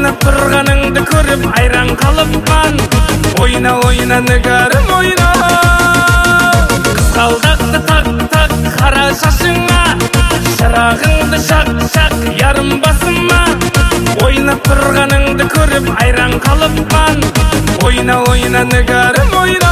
ойнап тұрғаныңды көріп айран қалыппан. Ойна, ойна, нігәрім, ойна. Қызғалдақты так-так қара шашыңа, шырағыңды шақ-шақ ярым басыма. Ойнап тұрғаныңды көріп айран қалыппан. Ойна, ойна, нігәрім, ойна.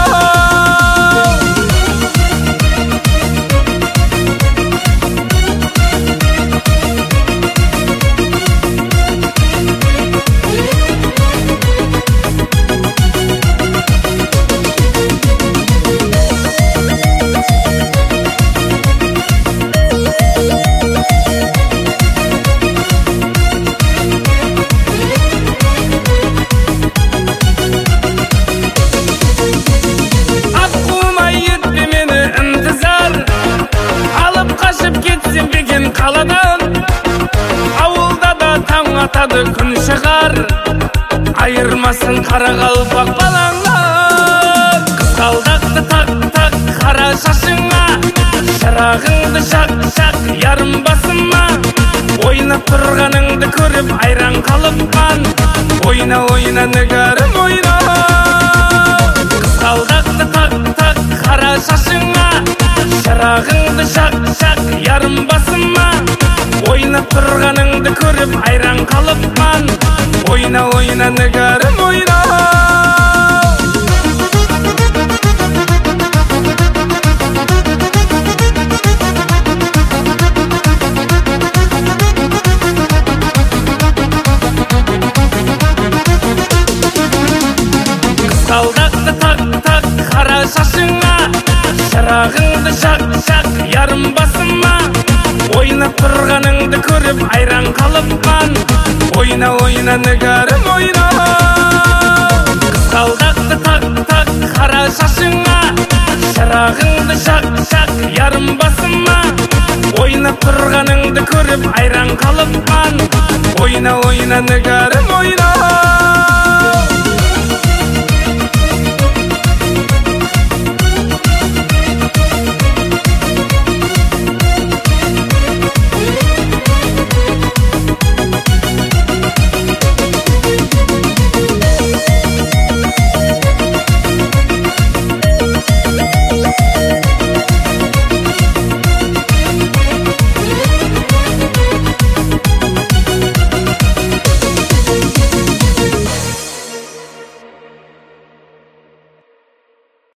Қаладан ауылда да таң атады күн шығар, айырмасын қара қалпақ балаңнан. Қызғалдақты так-так қара шашыңа, шырағыңды шақ-шақ ярым басыма. Ойнап тұрғаныңды көріп айран қалыппан. Ойна, ойна, нігәрім, ойна. Қызғалдақты так-так қара шашыңа, шырағыңды шақ-шақ ярым басыма. Ойнап тұрғаныңды көріп айран қалыппан. Ойна, ойна, нігәрім, ойна. Қызғалдақты так-так қара шашыңа, шырағыңды шақ-шақ ярым басыма. Ойнап тұрғаныңды көріп айран қалыппан. Ойна, ойна, нігәрім, ойна. Қызғалдақты так-так қара шашыңа, шырағыңды шақ-шақ ярым басыма. Ойнап тұрғаныңды көріп айран қалыппан. Ойна, ойна, нігәрім,